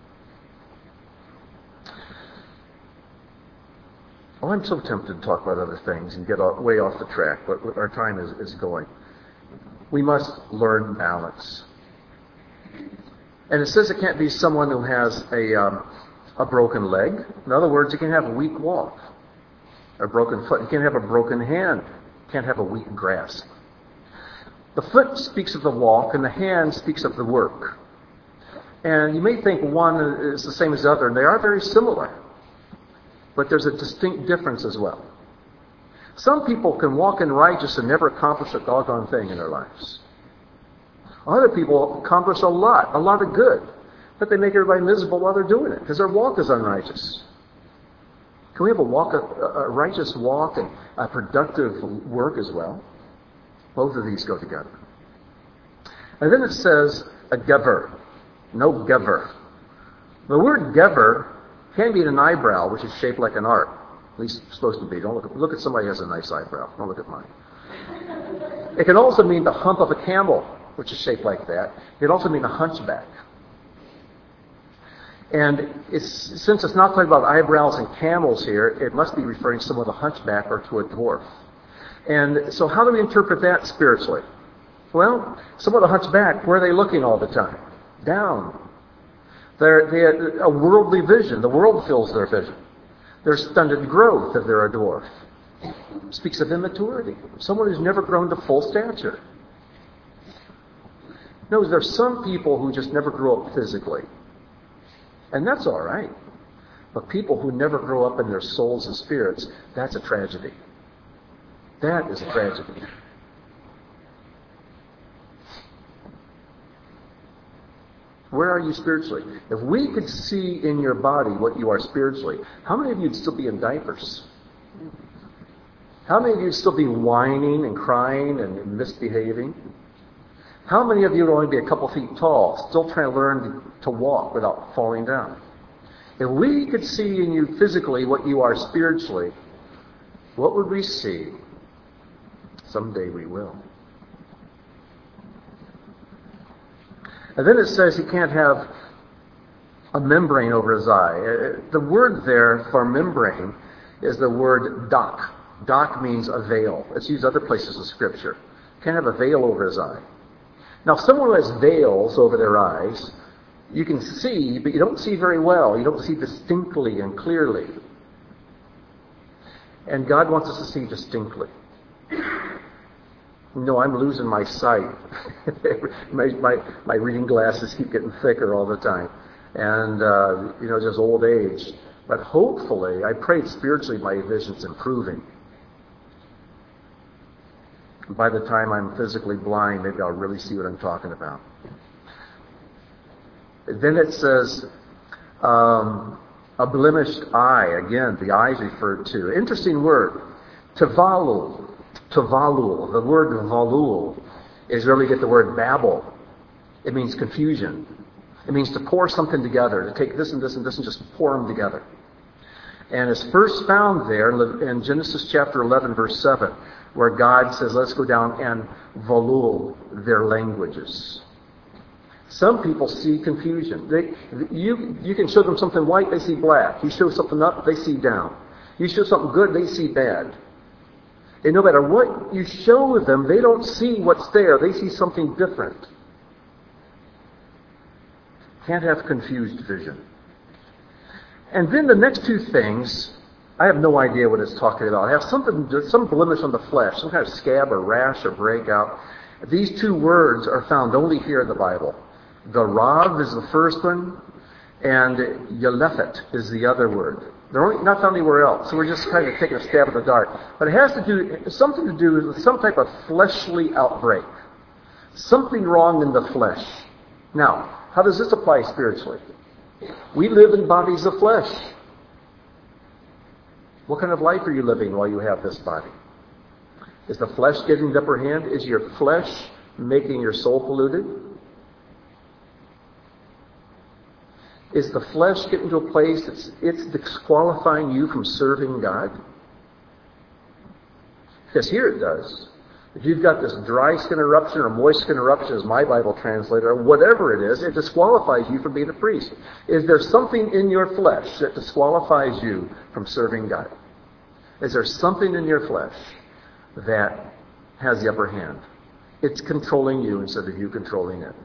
Oh, I'm so tempted to talk about other things and get way off the track, but our time is going. We must learn balance. And it says it can't be someone who has a broken leg. In other words, you can have a weak walk, a broken foot. You can have a broken hand. You can't have a weak grasp. The foot speaks of the walk, and the hand speaks of the work. And you may think one is the same as the other, and they are very similar. But there's a distinct difference as well. Some people can walk in righteousness and never accomplish a doggone thing in their lives. Other people accomplish a lot of good, but they make everybody miserable while they're doing it because their walk is unrighteous. Can we have a righteous walk and a productive work as well? Both of these go together. And then it says a gever, no gever. The word gever can be an eyebrow, which is shaped like an arc. At least it's supposed to be. Don't look at somebody who has a nice eyebrow. Don't look at mine. It can also mean the hump of a camel, which is shaped like that. It can also mean a hunchback. And since it's not talking about eyebrows and camels here, it must be referring to someone with a hunchback or to a dwarf. And so how do we interpret that spiritually? Well, someone with a hunchback, where are they looking all the time? Down. They're a worldly vision. The world fills their vision. There's stunted growth if they're a dwarf. It speaks of immaturity. Someone who's never grown to full stature. No, there's some people who just never grow up physically. And that's all right. But people who never grow up in their souls and spirits, that's a tragedy. That is a tragedy. Where are you spiritually? If we could see in your body what you are spiritually, how many of you would still be in diapers? How many of you would still be whining and crying and misbehaving? How many of you would only be a couple feet tall, still trying to learn to walk without falling down? If we could see in you physically what you are spiritually, what would we see? Someday we will. And then it says he can't have a membrane over his eye. The word there for membrane is the word dak. Dak means a veil. It's used other places in Scripture. Can't have a veil over his eye. Now, someone who has veils over their eyes, you can see, but you don't see very well. You don't see distinctly and clearly. And God wants us to see distinctly. No, I'm losing my sight. my reading glasses keep getting thicker all the time. And, just old age. But hopefully, I pray spiritually my vision's improving. By the time I'm physically blind, maybe I'll really see what I'm talking about. Then it says, a blemished eye. Again, the eye is referred to. Interesting word. Tavalul. Tavalul. The word valul is where we get the word babble. It means confusion. It means to pour something together, to take this and this and this and just pour them together. And it's first found there in Genesis chapter 11, verse 7, where God says, let's go down and valul their languages. Some people see confusion. You can show them something white, they see black. You show something up, they see down. You show something good, they see bad. And no matter what you show them, they don't see what's there. They see something different. Can't have confused vision. And then the next two things, I have no idea what it's talking about. I have some blemish on the flesh, some kind of scab or rash or breakout. These two words are found only here in the Bible. The Rav is the first one, and Yelephet is the other word. They're not found anywhere else. So we're just kind of taking a stab in the dark. But it has to do something to do with some type of fleshly outbreak. Something wrong in the flesh. Now, how does this apply spiritually? We live in bodies of flesh. What kind of life are you living while you have this body? Is the flesh getting the upper hand? Is your flesh making your soul polluted? Is the flesh getting to a place that's disqualifying you from serving God? Because here it does. If you've got this dry skin eruption or moist skin eruption, as my Bible translator, or whatever it is, it disqualifies you from being a priest. Is there something in your flesh that disqualifies you from serving God? Is there something in your flesh that has the upper hand? It's controlling you instead of you controlling it.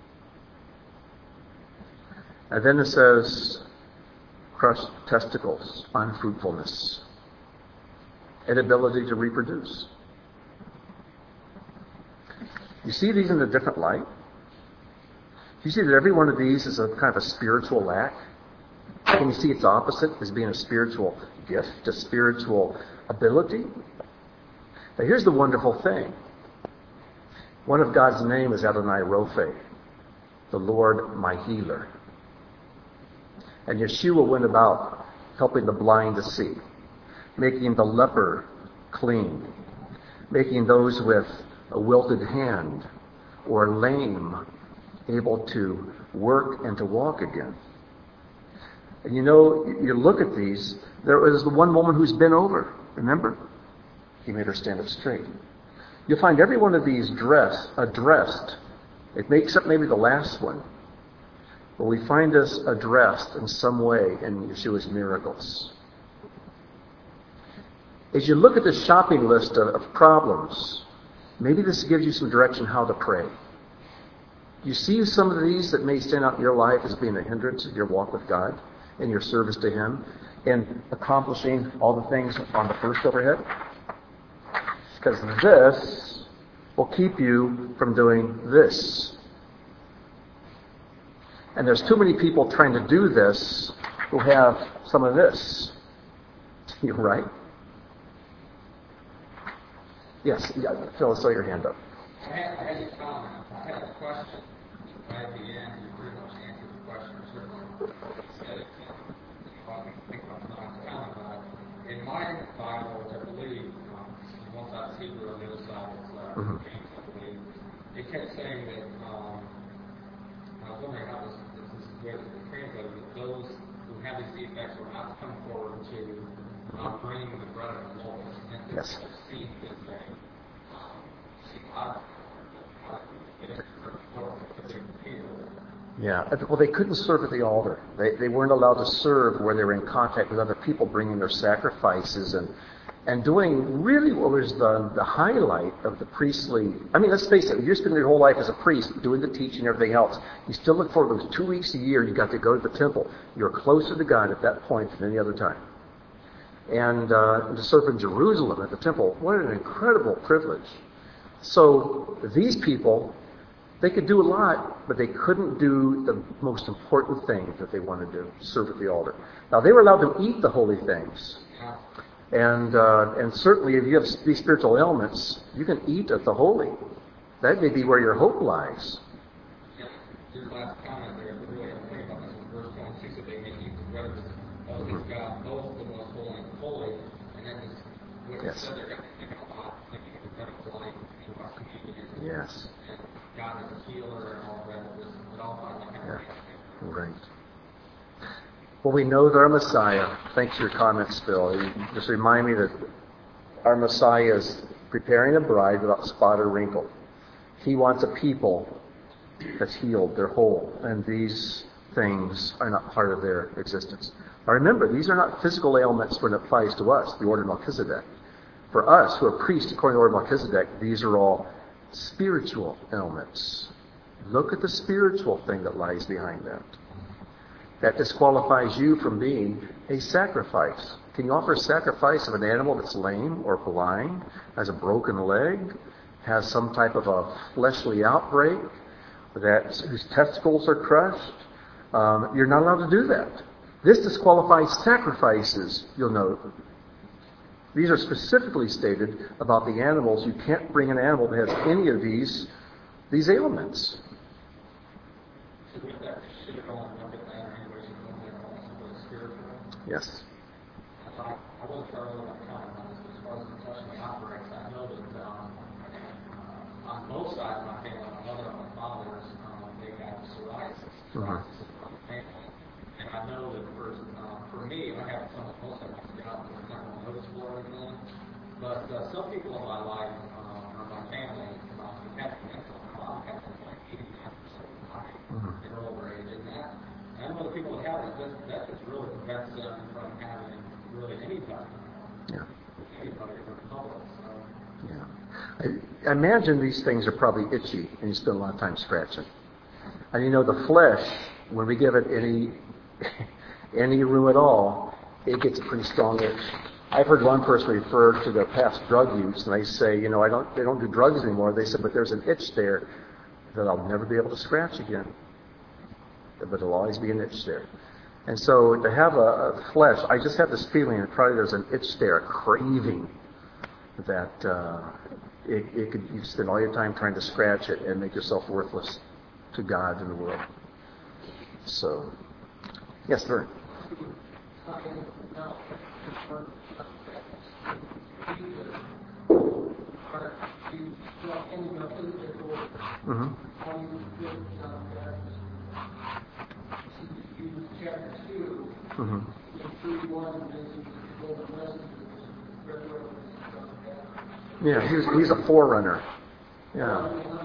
And then it says, crushed testicles, unfruitfulness, inability to reproduce. You see these in a different light? You see that every one of these is a kind of a spiritual lack? Can you see its opposite as being a spiritual gift, a spiritual ability? Now here's the wonderful thing. One of God's name is Adonai Rophe, the Lord my healer. And Yeshua went about helping the blind to see, making the leper clean, making those with a wilted hand or lame able to work and to walk again. And you know, you look at these, there was the one woman who's been over, remember? He made her stand up straight. You'll find every one of these addressed. It makes up maybe the last one. But we find us addressed in some way in Yeshua's miracles. As you look at the shopping list of problems, maybe this gives you some direction how to pray. You see some of these that may stand out in your life as being a hindrance in your walk with God and your service to Him in accomplishing all the things on the first overhead? Because this will keep you from doing this. And there's too many people trying to do this who have some of this. You're right? Yes, Phil, I saw your hand up. I had a comment. I had a question. Right at the end, you pretty much answered the question. Certainly, in my Bible, which I believe, one side is Hebrew and the other side is English, I believe, it kept saying that, I was wondering how this is where it's translated, that those who have these defects will not come forward to bring the bread of the Lord. And Yes. See this thing. Yeah, well, they couldn't serve at the altar. They weren't allowed to serve where they were in contact with other people, bringing their sacrifices and doing really what was the highlight of the priestly. I mean, let's face it, if you're spending your whole life as a priest, doing the teaching and everything else, you still look forward to those 2 weeks a year you got to go to the temple. You're closer to God at that point than any other time. And to serve in Jerusalem at the temple, what an incredible privilege. So these people, they could do a lot, but they couldn't do the most important thing that they wanted to do, serve at the altar. Now, they were allowed to eat the holy things. And certainly, if you have these spiritual ailments, you can eat at the holy. That may be where your hope lies. Your last comment there, really, I'm thinking about this in verse 26, that they may eat the bread of God, both the most holy and holy, and then this, what it said, they're going to think about thinking of the bread of life, thinking about communion. Yes. And God is a healer and all that. It all finally happened. Right. Well, we know that our Messiah, thanks for your comments, Phil, you just remind me that our Messiah is preparing a bride without spot or wrinkle. He wants a people that's healed, they're whole, and these things are not part of their existence. Now remember, these are not physical ailments when it applies to us, the order of Melchizedek. For us, who are priests according to the order of Melchizedek, these are all spiritual ailments. Look at the spiritual thing that lies behind that. That disqualifies you from being a sacrifice. Can you offer a sacrifice of an animal that's lame or blind, has a broken leg, has some type of a fleshly outbreak, whose testicles are crushed? You're not allowed to do that. This disqualifies sacrifices, you'll note. These are specifically stated about the animals. You can't bring an animal that has any of these ailments. Yes. I wasn't sure what I'm talking about as far as the touching operates. I know that on both sides of my family, my mother and my father's, they got psoriasis. And I know that for me, I have some most of my scalp that's not really noticeable or anything. But some people in my life, or my family, have cancer. My mom has like 80% in her older age, and that. I know the people that have it, that just really prevents them from having really anybody. Yeah. Anybody in the public. So. Yeah. I imagine these things are probably itchy, and you spend a lot of time scratching. And you know, the flesh, when we give it any room at all, it gets a pretty strong itch. I've heard one person refer to their past drug use, and they say, they don't do drugs anymore. They said, but there's an itch there that I'll never be able to scratch again. But there'll always be an itch there. And so to have a flesh, I just have this feeling that probably there's an itch there, a craving, that it could, you spend all your time trying to scratch it and make yourself worthless to God and the world. So, yes, sir. Mm-hmm. Chapter 2, Mm-hmm. in 3:1, Yeah, he's a forerunner. Yeah.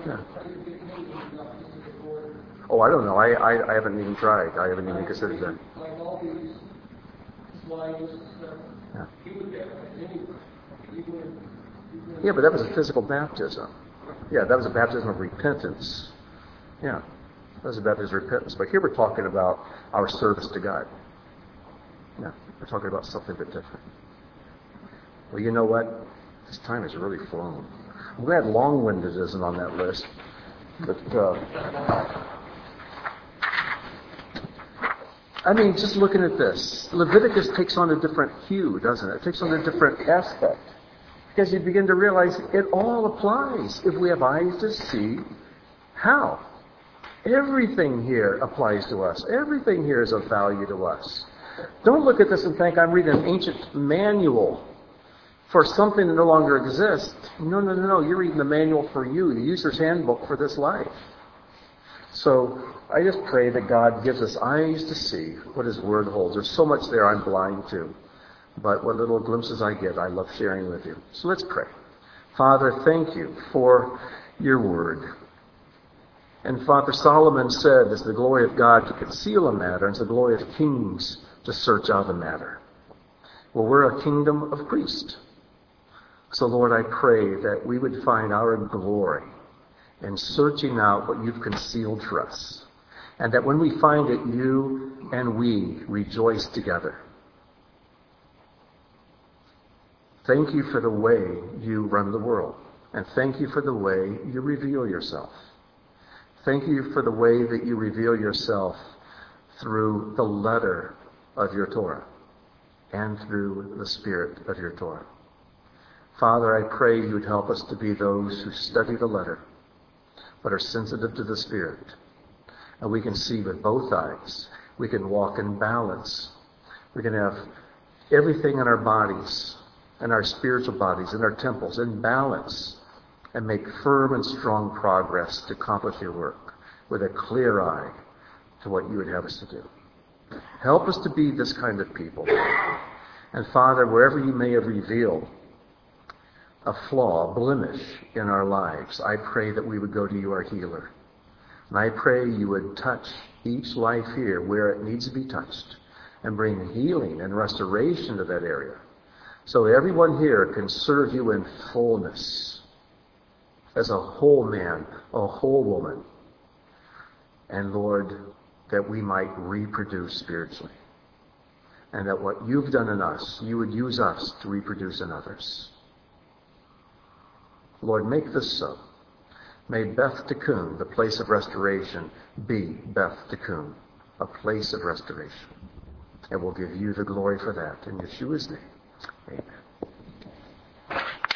Oh, I don't know. I haven't even tried. I haven't even considered that. Like all these slides and stuff, Yeah. he would get it anyway. Yeah, but that was a physical baptism. Yeah, that was a baptism of repentance. Yeah, that was a baptism of repentance. But here we're talking about our service to God. Yeah, we're talking about something a bit different. Well, you know what? This time has really flown. I'm glad long-winded isn't on that list. But, just looking at this, Leviticus takes on a different hue, doesn't it? It takes on a different aspect. Because you begin to realize it all applies if we have eyes to see how. Everything here applies to us. Everything here is of value to us. Don't look at this and think I'm reading an ancient manual for something that no longer exists. No. You're reading the manual for you, the user's handbook for this life. So I just pray that God gives us eyes to see what His Word holds. There's so much there I'm blind to. But what little glimpses I get, I love sharing with you. So let's pray. Father, thank you for your Word. And Father, Solomon said, it's the glory of God to conceal a matter, and it's the glory of kings to search out a matter. Well, we're a kingdom of priests. So, Lord, I pray that we would find our glory in searching out what you've concealed for us. And that when we find it, you and we rejoice together. Thank you for the way you run the world. And thank you for the way you reveal yourself. Thank you for the way that you reveal yourself through the letter of your Torah and through the spirit of your Torah. Father, I pray you would help us to be those who study the letter but are sensitive to the Spirit. And we can see with both eyes. We can walk in balance. We can have everything in our bodies, in our spiritual bodies, in our temples, in balance, and make firm and strong progress to accomplish your work with a clear eye to what you would have us to do. Help us to be this kind of people. And Father, wherever you may have revealed a flaw, a blemish in our lives, I pray that we would go to you, our healer. And I pray you would touch each life here where it needs to be touched and bring healing and restoration to that area. So everyone here can serve you in fullness as a whole man, a whole woman. And Lord, that we might reproduce spiritually. And that what you've done in us, you would use us to reproduce in others. Lord, make this so. May Beth Tikkun, the place of restoration, be Beth Tikkun, a place of restoration. And we'll give you the glory for that. In Yeshua's name, amen.